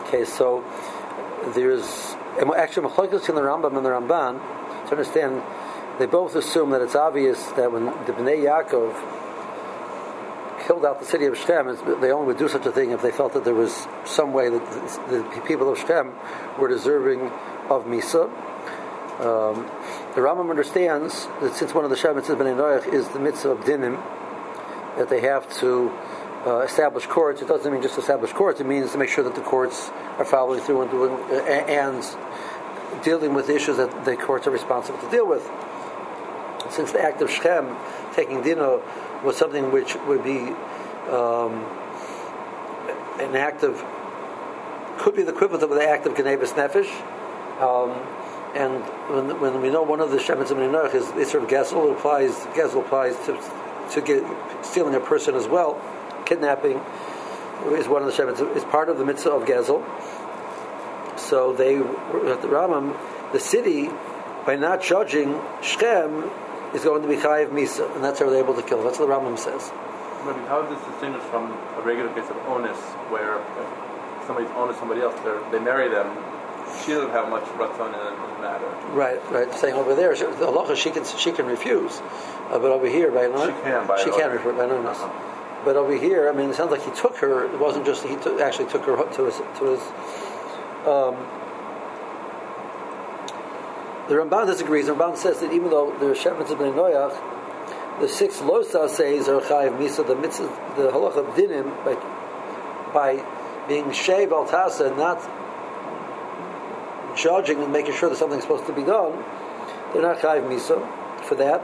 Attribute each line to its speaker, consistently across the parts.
Speaker 1: Okay, so there's actually machlokes in the Rambam and the Ramban to understand. They both assume that it's obvious that when the Bnei Yaakov killed out the city of Shechem, they only would do such a thing if they felt that there was some way that the people of Shechem were deserving of Misa. The Rambam understands that since one of the Shem mitzvahs Bnei Noach is the mitzvah of dinim, that they have to establish courts. It doesn't mean just establish courts. It means to make sure that the courts are following through and doing and dealing with the issues that the courts are responsible to deal with. Since the act of Shechem, taking Dino, was something which would be an act of, could be the equivalent of the act of Genebus Nefesh. And when we know one of the Shemitz of Noach is Isser of Gezel, Gezel applies to stealing a person as well. Kidnapping is one of the Shemitz, is part of the mitzvah of Gezel. So they, at the Rambam, the city, by not judging Shechem, is going to be chayiv misa, and that's how they're able to kill. That's what the Rambam says.
Speaker 2: How is this distinguished from a regular case of onus, where if somebody's onus somebody else, they marry them, she doesn't have much ratzon in the matter.
Speaker 1: Right. Saying over there, the halacha she can refuse, but over here, by she can refuse by onus. But over here, I mean, it sounds like he took her. It wasn't just he actually took her to his. The Ramban disagrees. The Ramban says that even though the Shemitz of Bnei Noach, the 6 losa says are chayiv misa, the mitzvah, the halacha of dinim, by being sheiv al tasa, not judging and making sure that something's supposed to be done, they're not chayiv misa for that.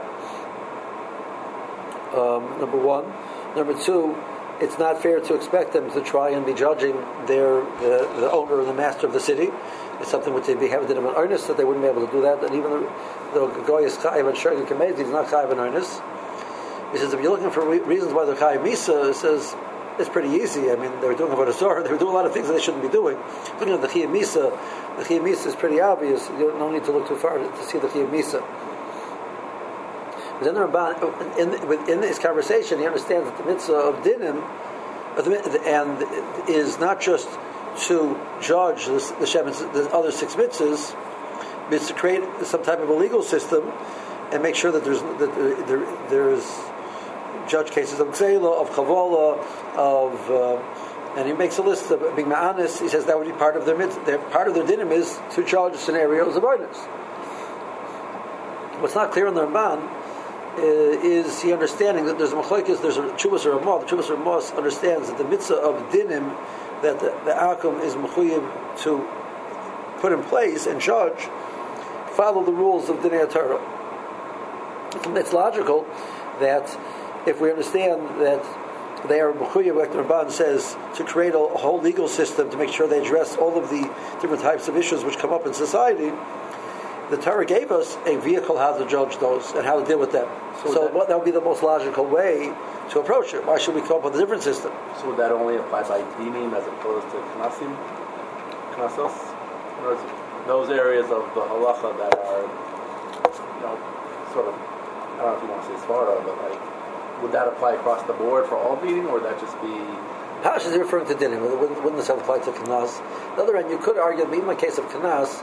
Speaker 1: Number one. Number two, it's not fair to expect them to try and be judging the owner or the master of the city. It's something which they'd be having to do in earnest, that they wouldn't be able to do that. And even though Goy is chayiv and Shurgin Kamezi, he's not chayiv in earnest. He says if you're looking for reasons why they're chayiv misa, it says it's pretty easy. I mean, they were doing avodah zarah, they were doing a lot of things that they shouldn't be doing. Looking at the chayiv misa is pretty obvious. You don't need to look too far to see the chayiv misa. But then the Ramban, in this conversation, he understands that the mitzvah of dinim and is not just to judge the other 6 mitzvahs, but it's to create some type of a legal system and make sure that there's judge cases of Gzeila, of Chavola, and he makes a list of being ma'anis. He says that would be part of their mitzvah. Part of their dinim is to judge scenarios of ordinance. What's not clear in the Ramban is he understanding that there's a machlokes, there's a Chuvas Ramah. The Chuvas Ramah understands that the mitzvah of dinim, that the akum is mechuyev to put in place and judge, follow the rules of Dinei Torah. It's logical that if we understand that they are mechuyev, like the Ramban says, to create a whole legal system to make sure they address all of the different types of issues which come up in society, the Torah gave us a vehicle how to judge those and how to deal with them. So that would be the most logical way to approach it. Why should we come up with a different system?
Speaker 2: So would that only apply by dinim as opposed to knasim? Knasos? In other words, those areas of the halacha that are, sort of, I don't know if you want to say svara, but would that apply across the board for all dinim, or would that just be...
Speaker 1: Pashas is referring to dinim. Wouldn't this apply to knas? On the other hand, you could argue, even in the case of knas,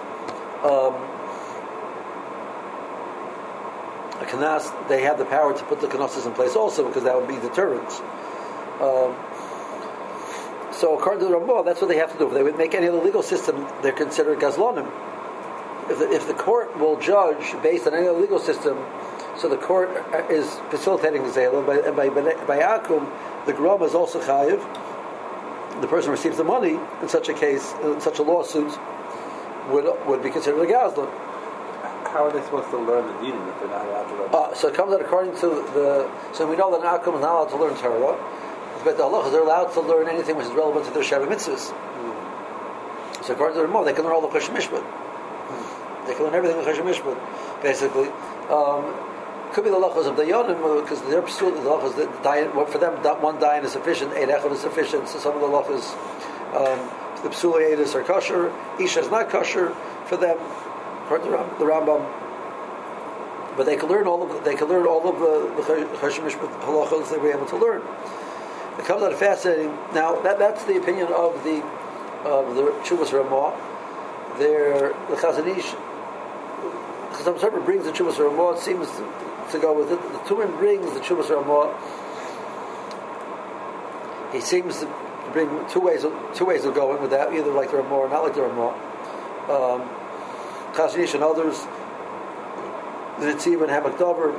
Speaker 1: a knas, they have the power to put the knosses in place also, because that would be deterrence. So according to the Ramah, that's what they have to do. If they would make any other legal system, they're considered gazlonim. If the court will judge based on any other legal system, so the court is facilitating the zayla, and by akum, the grom is also chayiv. The person receives the money in such a case, in such a lawsuit, would be considered a gazlon.
Speaker 2: How are they supposed to learn the dinim if they're not allowed to learn?
Speaker 1: So it comes out according to so we know that an akum is not allowed to learn Torah, but the halachas are allowed to learn anything which is relevant to their Shabbat mitzvahs. So according to the Ramah, they can learn all the Choshen Mishpat. They can learn everything in Choshen Mishpat, basically. Could be the halachas of Dayanim, because they're pursuing the halachas that for them, one dayan is sufficient, 8 echad is sufficient. So some of the halachas, the psulei edus are kosher, isha is not kosher for them. According to the Rambam, but they can learn all of the Choshen Mishpat halachos they were able to learn. It comes out fascinating. Now that's the opinion of the of the Chuvas Ramah. The Chazon Ish, some sort of brings the Chuvas Ramah. It seems to go with it. The Turin brings the Chuvas Ramah. He seems to bring two ways of going with that, either like the Ramah or not like the Ramah. Chazon Ish and others, the Netziv and Hamak Dover,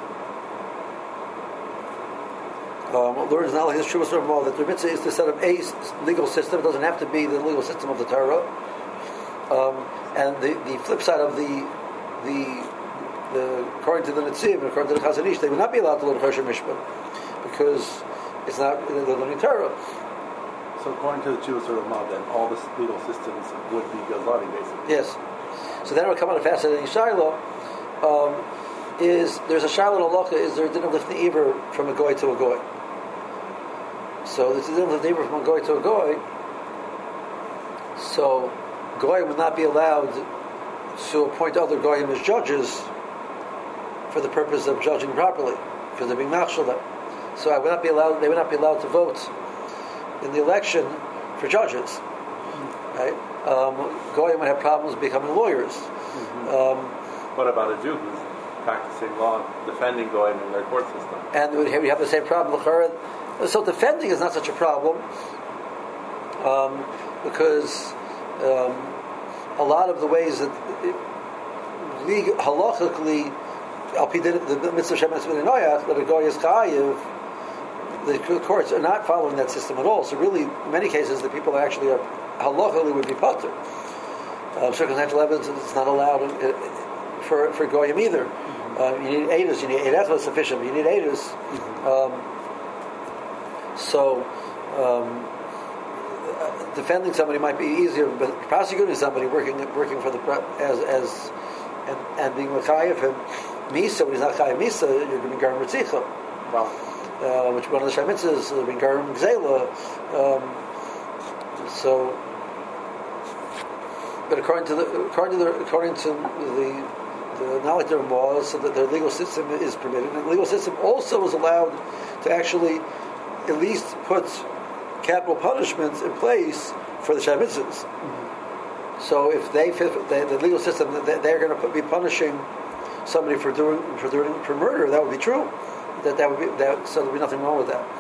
Speaker 1: learns not like this Chuvas Ramah that the mitzvah is to set up a legal system. It doesn't have to be the legal system of the Torah. And the flip side of the according to the Netziv and according to the Chazon Ish, they would not be allowed to learn Choshen Mishpat because it's not they're learning Torah.
Speaker 2: So according to the Chuvas Ramah, then all the legal systems would be Gazlani, basically.
Speaker 1: Yes. So then it would come on a fascinating Shiloh. Is there's a Shiloh in Halacha, is there a din of lifting Iver from a goy to a goy? So there's a din of lifting Iver from a goy to a goy. So goy would not be allowed to appoint other goyim as judges for the purpose of judging properly, because they're being machshel them. So they would not be allowed to vote in the election for judges. Right? Goyim would have problems becoming lawyers.
Speaker 2: What about a Jew who's practicing law, defending Goyim in their court system?
Speaker 1: And we have the same problem. So defending is not such a problem because a lot of the ways that halachically, the mitzvah Shem Mitzvah Noach, that a goy is chayiv, the courts are not following that system at all. So really, in many cases, the people that actually are halachically would be patur. Circumstantial evidence is not allowed for goyim either. You need edus. You need edus sufficient, but you need edus. Defending somebody might be easier, but prosecuting somebody working for the and being mechayev him misa when he's not chayev misa, you're going to be garam ritzicha.
Speaker 2: Wow.
Speaker 1: Which one of the shemitzes being garam gzela. But according to the not like their laws, so that their legal system is permitted. And the legal system also is allowed to actually at least put capital punishments in place for the shemitzes. So if the legal system they're going to be punishing somebody for murder, that would be true. So there'd be nothing wrong with that.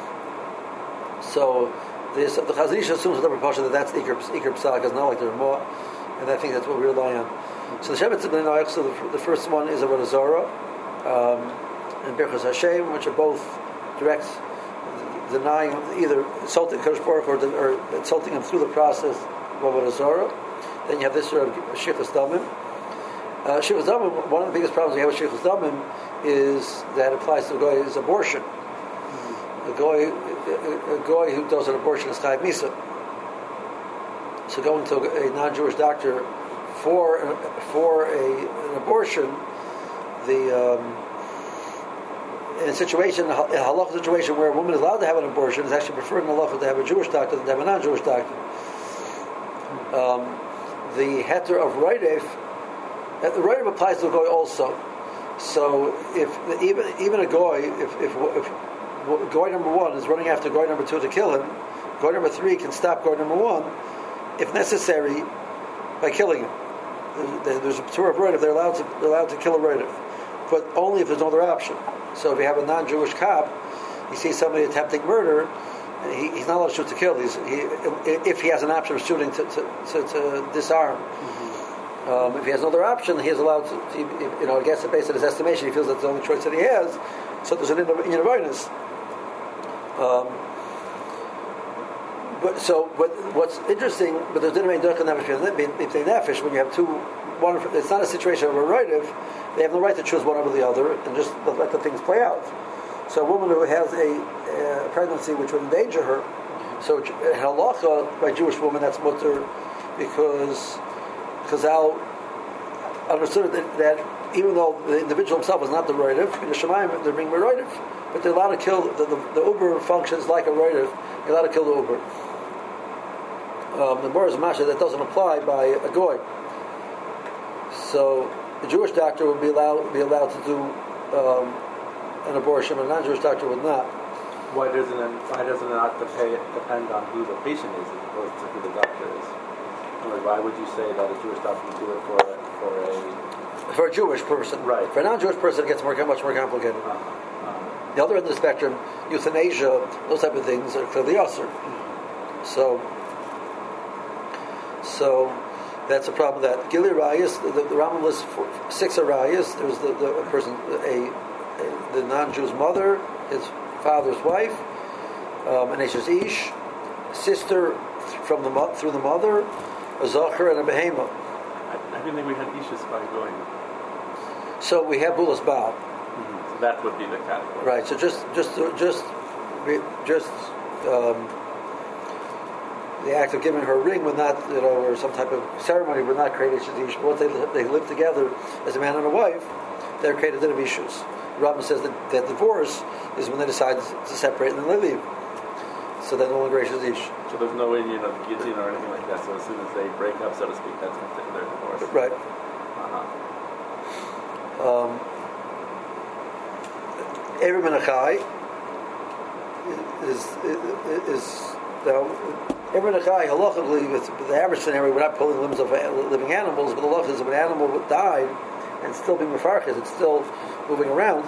Speaker 1: So the Chazon Ish assumes with the proportion that's Iker Psak, is not like the Ramah, and I think that's what we rely on. So the Shemitz B'nai Noach, so the first one is Avodah Zarah and Birchas Hashem, which are both direct denying either insulting Kadosh Baruch or insulting him through the process of Avodah Zarah. Then you have this sort of Shichas Damim. Shichas Damim, one of the biggest problems we have with Shichas Damim is that applies to the goy is abortion. A goy who does an abortion is chayav misa. So going to a non-Jewish doctor for an abortion, in a halacha situation where a woman is allowed to have an abortion, is actually preferred in halacha to have a Jewish doctor than to have a non-Jewish doctor. The heter of Roidev applies to a goy also. So if even a goy, if goy number one is running after goy number two to kill him, goy number three can stop goy number one, if necessary, by killing him. There's a Torah of Roidev, they're allowed to kill a Roidev, but only if there's no other option. So if you have a non-Jewish cop, he sees somebody attempting murder, he's not allowed to shoot to kill. If he has an option of shooting to disarm. If he has no other option, he is allowed to, against the base of his estimation, he feels that's the only choice that he has. So there's an innovative. But what's interesting, but there's dinner nefesh when you have one. It's not a situation of a roidev. They have the right to choose one over the other and just let the things play out. So a woman who has a pregnancy which would endanger her, so in halacha by Jewish woman that's mutter because Chazal understood that even though the individual himself is not the roidev, in the Shemayim they're being roidev, but they're allowed to kill the uber functions like a roidev. They're allowed to kill the uber. The Boraz Masha that doesn't apply by a goy. So the Jewish doctor would be allowed to do an abortion, but a non-Jewish doctor would not.
Speaker 2: Why doesn't it not depend on who the patient is as opposed to who the doctor is? why would you say that a Jewish doctor would do it
Speaker 1: for a Jewish person?
Speaker 2: Right.
Speaker 1: For a non-Jewish person, it gets much more complicated. The other end of the spectrum, euthanasia, those type of things are clearly usher. So that's a problem. That Gili Rayas, the Rambam lists 6 Arayas. There's the person, the non-Jew's mother, his father's wife, an Eshes Ish, sister through the mother, a Zachar, and a Behema.
Speaker 2: I didn't think we had Ishas by going.
Speaker 1: So we have Bulas Baal.
Speaker 2: So that would be the category.
Speaker 1: Right. So just the act of giving her a ring would not, or some type of ceremony would not create Ishes Ish. But once they live together as a man and a wife, they're created in issues. Rambam says that divorce is when they decide to separate and then they leave. So they're no longer Ishes Ish.
Speaker 2: So there's no Indian of Gittin or anything like that. So as soon as they break up, so to speak, that's considered their divorce.
Speaker 1: Right. Erev Menachai is Erev Menachai halachically, with the average scenario, we're not pulling limbs of living animals, but the halach is if an animal died and still being mefarches, it's still moving around,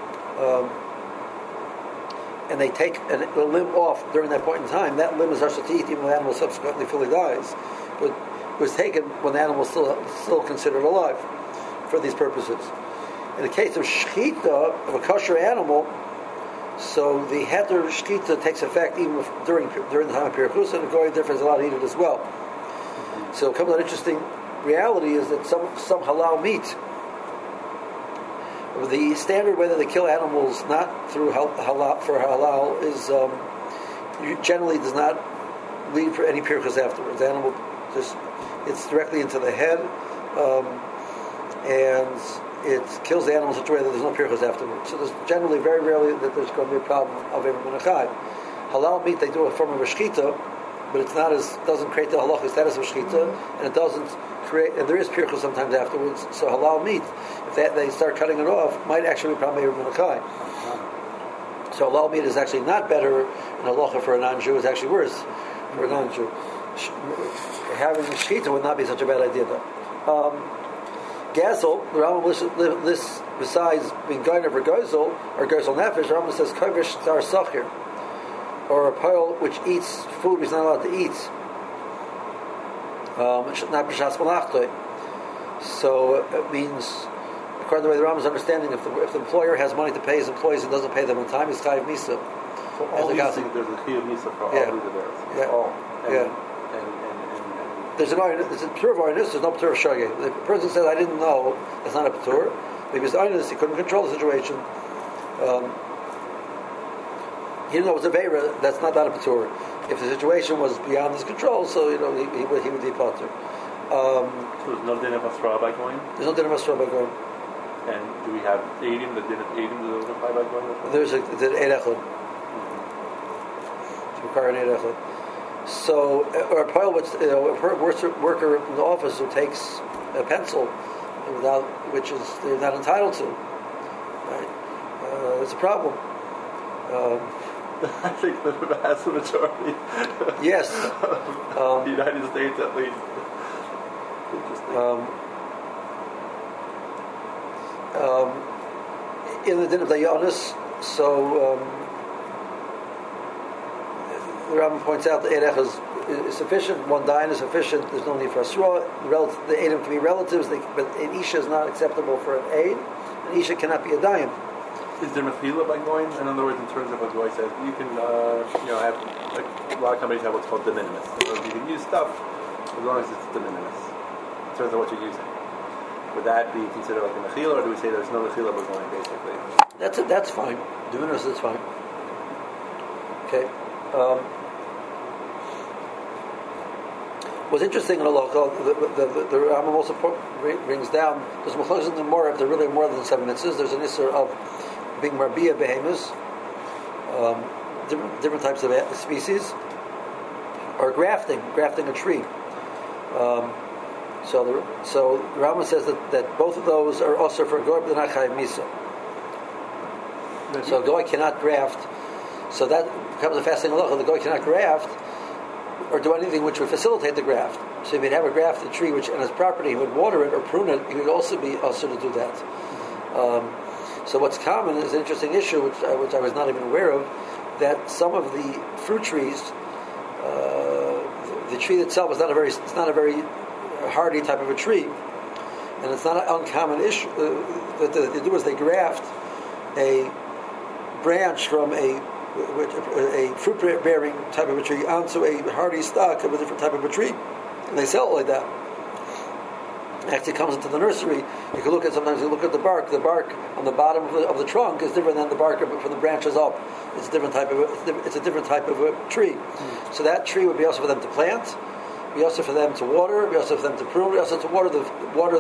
Speaker 1: and they take a limb off during that point in time, that limb is Hashatith, even though the animal subsequently fully dies. But it was taken when the animal is still considered alive for these purposes. In the case of shchita, of a kosher animal, so the heter shchita takes effect even during the time of Pirchus, and the goy therefore is allowed to eat it as well. So it comes an interesting reality is that some halal meat, the standard way that they kill animals not through halal for halal is generally does not lead for any pirchus afterwards. The animal it's directly into the head, and it kills the animal in such a way that there's no pirchus afterwards. So there's generally very rarely that there's going to be a problem of Erev Menachai. Halal meat they do a form of a shchita, but it's doesn't create the halachic status of shchita, and it doesn't create, and there is pirchus sometimes afterwards. So halal meat, if they start cutting it off, might actually be a problem of Erev Menachai. So halal meat is actually not better in halacha for a non-Jew; it's actually worse for a non-Jew. Having shchita would not be such a bad idea, though. Gazel, the Rambam lists besides being goiner for gozel or gozel nefesh, the Rambam says kovish tzar sachir, or a pearl which eats food he's not allowed to eat. Not b'shas malachtoi. So it means, according to the way the Rambam's understanding, if the employer has money to pay his employees and doesn't pay them on time, he's chayiv misa.
Speaker 2: So all these things, there's a chayiv misa for all these events.
Speaker 1: Yeah.
Speaker 2: All.
Speaker 1: There's a pure of oinus, there's no pure of shogeg. The person says, I didn't know, that's not a ptur. Maybe it's oinus, he couldn't control the situation. He didn't know it was a veira, that's not a ptur. If the situation was beyond his control, so he would be potter.
Speaker 2: So there's no din of asra by going?
Speaker 1: There's no din of asra by going.
Speaker 2: And do we have Eidim, the din of Eidim, does it apply by going?
Speaker 1: There's an Eid Echad. To require an Eid Echad. So, or a pile which, a worker in the office who takes a pencil which is they're not entitled to, right? It's a problem.
Speaker 2: I think the vast majority.
Speaker 1: Yes.
Speaker 2: The United States, at least. Interesting.
Speaker 1: In the din of Dayanis, so. The Rambam points out that Eid is sufficient. One dayan is sufficient. There's no need for a surah. The Eidim can be relatives, but an Isha is not acceptable for an Eid. An Isha cannot be a dayan.
Speaker 2: Is there mechila by going? In other words, in terms of what Goy says, you can, have a lot of companies have what's called de minimis. So you can use stuff as long as it's de minimis in terms of what you're using. Would that be considered like a mechila, or do we say there's no mechila by going basically?
Speaker 1: That's fine. De minimis is fine. Okay. What's interesting in Allah, the Rambam also brings down, there's machlokes in the Gemara if there really are more than 7 mitzvahs. There's an issur of being marbiyah behemoths, different types of species, or grafting a tree. So the Rambam says that both of those are also for a goy, but they're not chayiv misa. So a goy cannot graft. So that becomes a fascinating halacha. The goy cannot graft or do anything which would facilitate the graft. So if he'd have a grafted tree which on his property, he would water it or prune it, he would also be also to do that. So what's common is an interesting issue, which I was not even aware of, that some of the fruit trees, the tree itself is not a very hardy type of a tree, and it's not an uncommon issue. What they do is they graft a branch from a fruit-bearing type of a tree onto a hardy stock of a different type of a tree, and they sell it like that. It actually comes into the nursery. You can sometimes look at the bark. The bark on the bottom of the trunk is different than the bark from the branches up. It's a different type of a tree. Mm. So that tree would be also for them to plant, be also for them to water, be also for them to prune, be also to water the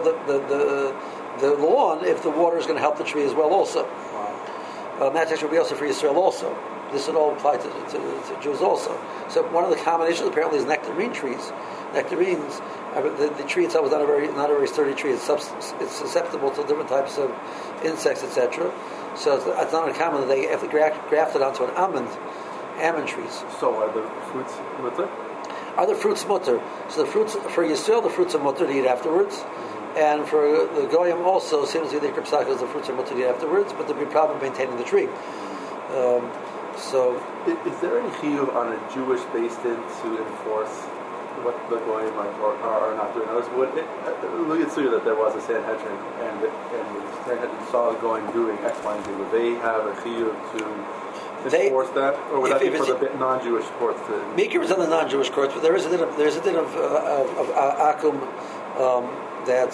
Speaker 1: lawn if the water is going to help the tree as well also. Wow. That actually would be also for Yisrael also. This would all apply to Jews also. So one of the common issues apparently is nectarine trees. Nectarines, the tree itself is not a very sturdy tree. It's susceptible to different types of insects, etc. So it's not uncommon that they have to graft it onto an almond trees.
Speaker 2: So are the fruits mutter?
Speaker 1: Are the fruits mutter? So the fruits for Yisrael, the fruits are mutter to eat afterwards, and for the goyim also seems to be the kripsaka, the fruits are mutter to eat afterwards, but there'd be a problem maintaining the tree. So,
Speaker 2: is there any chiyuv on a Jewish based in to enforce what the goyim are not doing? Look at that there was a Sanhedrin, and the Sanhedrin saw the goyim doing X, Y, and Z. Would they have a chiyuv to enforce that, or would that be for the non-Jewish courts?
Speaker 1: Mikra is on the non-Jewish courts, but there is a din of akum that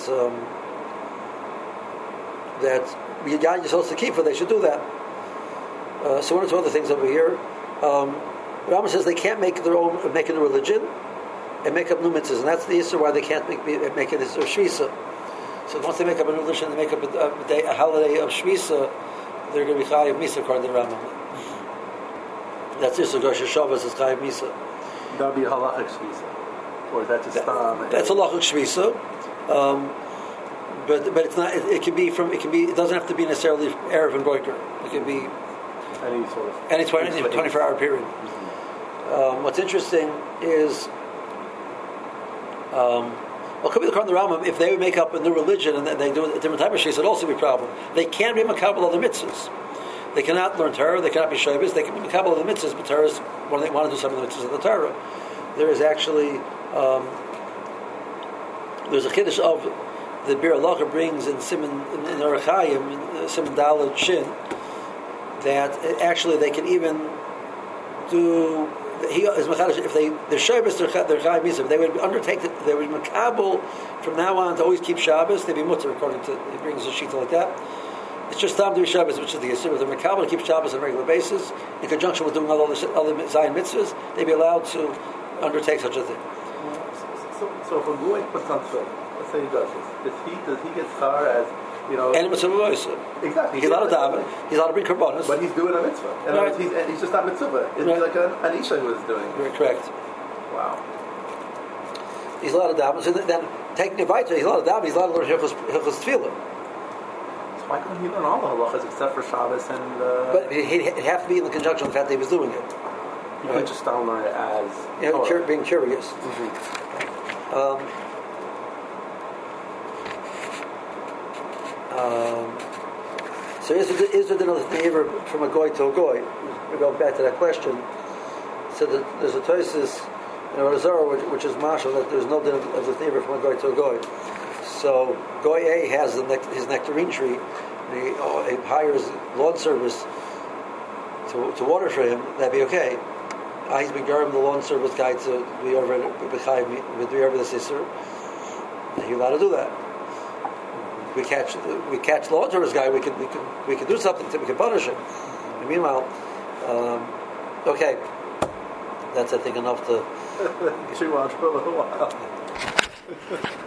Speaker 1: you're supposed to keep, for they should do that. So one or two other things over here. Rambam says they can't make a new religion and make up new mitzvahs, and that's the issue why they can't make it as Shvisa. So once they make up a new religion, they make up a holiday of Shvisa, they're going to be Chayav Misa according to the Rambam. That's this. Rosh Hashanah is Chayav Misa.
Speaker 2: That would be a halachic Shvisa, or is that just
Speaker 1: that's a halachic Shvisa. But it's not. It can be. It doesn't have to be necessarily Erev and Boiker. It can be any 24-hour period. Mm-hmm. What's interesting is, it could be the Quran, the Rambam. If they would make up a new religion and then they do a different type of shis, it'd also be a problem. They can't be makabel of the mitzvahs. They cannot learn Torah. They cannot be shabbos. They can be makabel of the mitzvahs, but Torah is when they want to do some of the mitzvahs of the Torah. There is actually there's a chiddush of the Bir Halacha brings in Siman in Orach Chaim, Siman Daled Shin, that actually they can even do. If they're Shabbos, they're Chayav Misa. They would undertake that. They would makabel from now on to always keep Shabbos. They'd be mutter according to. He brings a sheet like that. It's just time to do Shabbos, which is the Yisur. If they're makabel to keep Shabbos on a regular basis, in conjunction with doing all other Zion mitzvahs, they'd be allowed to undertake such a thing.
Speaker 2: So if a goy puts on tefillin, let's say he does this, does he get schar as,
Speaker 1: and mitzvah?
Speaker 2: Exactly.
Speaker 1: He's allowed to daven. He's allowed to bring korbanos.
Speaker 2: But he's doing a mitzvah.
Speaker 1: Right.
Speaker 2: He's just not mitzvah. It's like an isha who is doing.
Speaker 1: You're correct.
Speaker 2: Wow.
Speaker 1: He's allowed to daven. So then, taking the vayta, he's allowed to daven. He's allowed to learn hilchos tefillah.
Speaker 2: So why couldn't he learn all the halachas except for Shabbos and?
Speaker 1: But he'd have to be in the conjunction with the fact that he was doing it.
Speaker 2: You could just don't learn it as
Speaker 1: being curious.
Speaker 2: Mm-hmm.
Speaker 1: So is there another thing from a goy to a goy? We're going back to that question. So there's a Tosis in Razor which is marshal that there's no din of the neighbor from a goy to a goy. So goy A has his nectarine tree, and he hires lawn service to water for him. That'd be okay. He's been given the lawn service guy to be over the sister. He's allowed to do that. We catch the lawn service guy. We can do something. We can punish him. And meanwhile, okay, that's I think enough to.
Speaker 2: She watched for a little while.